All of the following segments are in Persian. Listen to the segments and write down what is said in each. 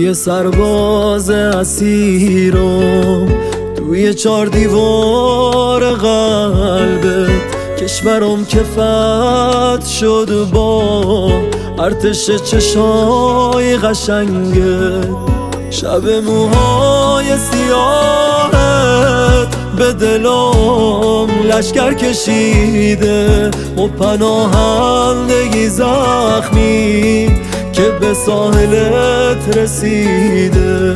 یه سرباز اسیرم توی 4 دیوار قلبت. کشورم که فتح شد با ارتش چشای قشنگت. شب موهای سیاهت به دلم لشکر کشیده و پناهندگی زخمی که به ساحلت رسیده.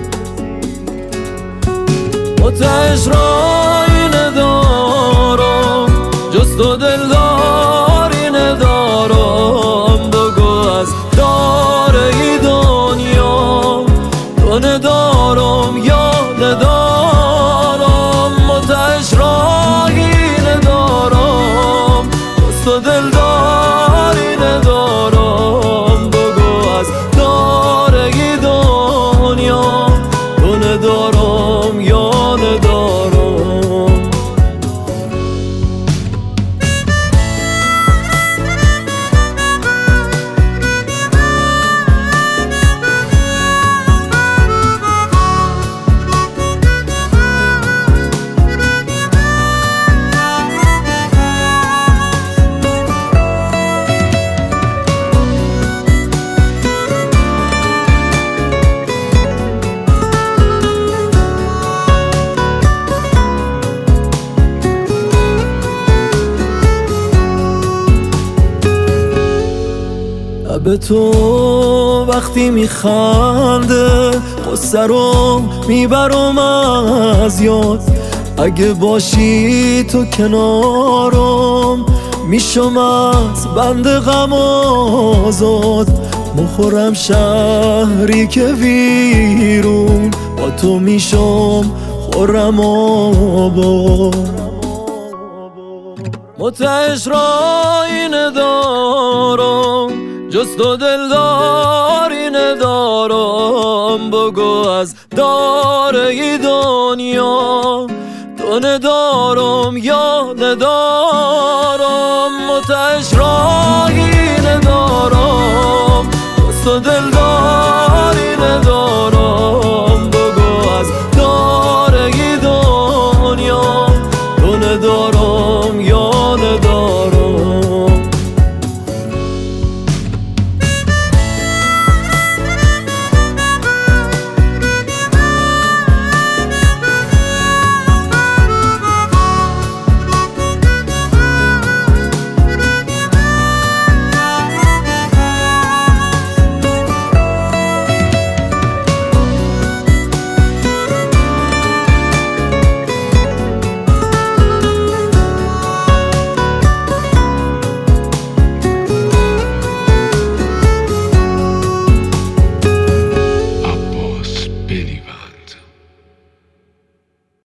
آتش رایی ندارم جز تو دلداری ندارم. بگو از داره ای دنیا تو ندارم یا ندارم. آتش رایی ندارم جز تو دلداری ندارم. بگو از داره ای دنیا تو ندارم یا ندارم. به تو وقتی میخنده قصه رو میبرم از یاد. اگه باشی تو کنارم میشم از بند غم آزاد. مخورم شهری که ویرون با تو میشم خورم آباد. متعش رایی ندارم جز تو دلداری ندارم. بگو از داره ای دنیا تو ندارم یا ندارم. متعش رایی ندارم جز تو دلداری ندارم.